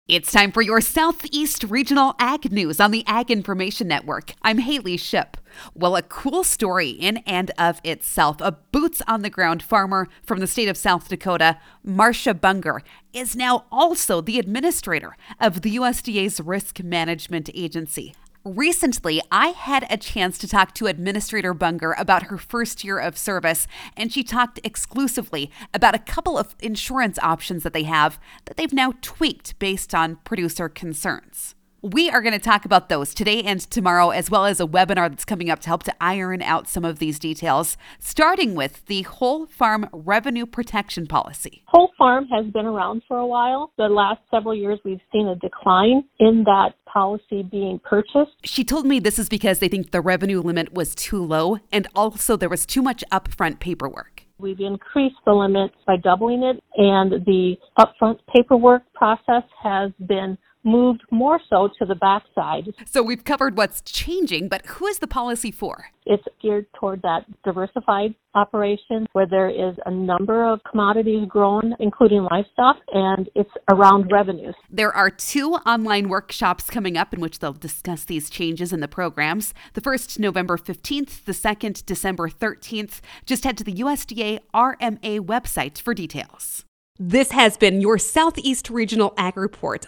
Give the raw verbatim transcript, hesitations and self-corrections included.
It's time for your Southeast Regional Ag News on the Ag Information Network. I'm Haley Ship. Well, a cool story in and of itself. A boots-on-the-ground farmer from the state of South Dakota, Marcia Bunger, is now also the administrator of the U S D A's Risk Management Agency. Recently, I had a chance to talk to Administrator Bunger about her first year of service, and she talked exclusively about a couple of insurance options that they have that they've now tweaked based on producer concerns. We are going to talk about those today and tomorrow, as well as a webinar that's coming up to help to iron out some of these details, starting with the Whole Farm Revenue Protection Policy. Whole Farm has been around for a while. The last several years, we've seen a decline in that policy being purchased. She told me this is because they think the revenue limit was too low, and also there was too much upfront paperwork. We've increased the limit by doubling it, and the upfront paperwork process has been moved more so to the backside. So we've covered what's changing, but who is the policy for? It's geared toward that diversified operation where there is a number of commodities grown, including livestock, and it's around revenues. There are two online workshops coming up in which they'll discuss these changes in the programs. The first, November fifteenth, the second, December thirteenth. Just head to the U S D A R M A website for details. This has been your Southeast Regional Ag Report